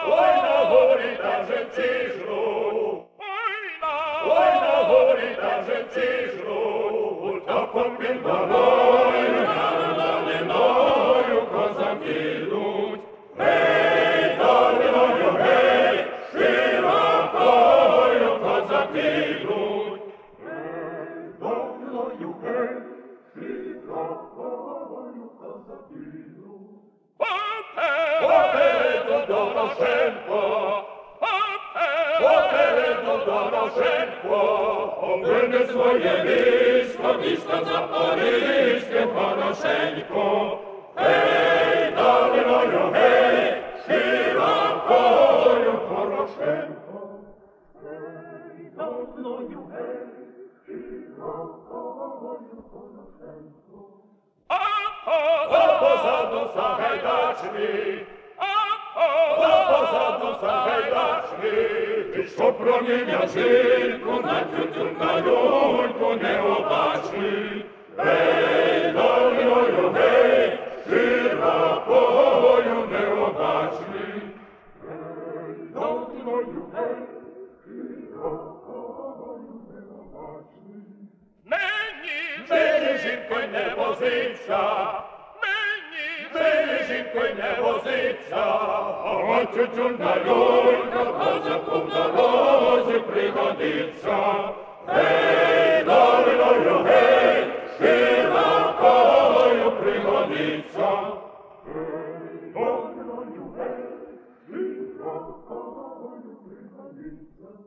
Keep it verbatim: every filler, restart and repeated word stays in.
ой на горі та живці жруть, ой на, ой на горі та живці жруть, та попід горою, на долиною козаки йдуть. Гей, долиною, гей, широкою козаки йдуть. Гей, долиною, гей, широкою козаки йдуть. Попереду Дорошенко, попереду Дорошенко, оберне своє військо, військо запорізьке, Порошенко. Гей, долиною, гей, широкою Порошенко. Гей, долиною, гей, широкою Порошенко. а А позаду Сагайдачний, а а позаду Сагайдачний, що проміння жінку на тютюн на люльку необачний. Гей, долиною, гей, широкою необачний. Гей, долиною, гей, широкою необачний. мені, Мені жінкою не возиться, мені, мені жінкою не возиться, а тютюн на люлька козаку в дорозі пригодиться. Гей, долиною, гей, широкою пригодиться. Гей, долиною, гей, широкою пригодиться.